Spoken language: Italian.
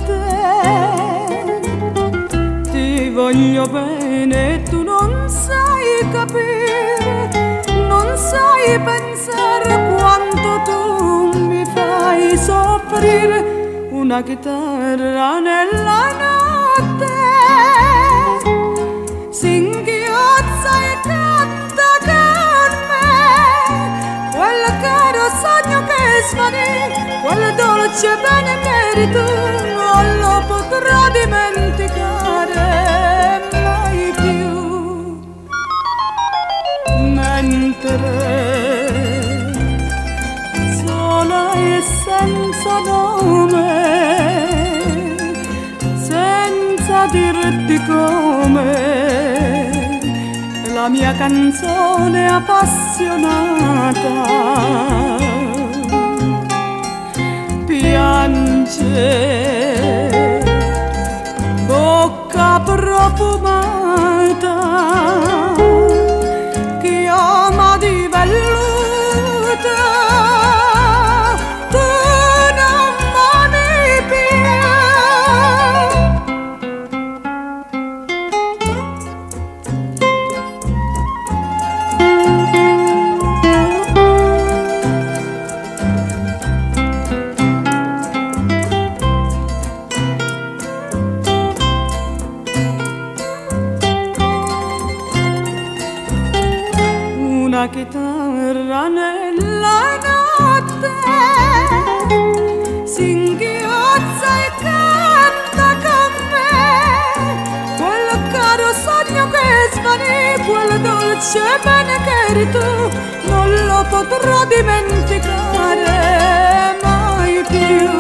Ti voglio bene e tu non sai capire, non sai pensare quanto tu mi fai soffrire. Una chitarra nella notte singhiozza e canta con me quel caro sogno che svanì, quel dolce bene che tu non lo potrò dimenticare mai più. Mentre sola e senza nome, senza dirti come, la mia canzone appassionata piange, bocca profumata, chioma di velluto. Una chitarra nella notte singhiozza e canta con me quel caro sogno che svanì, quel dolce bene che eri tu, non lo potrò dimenticare mai più.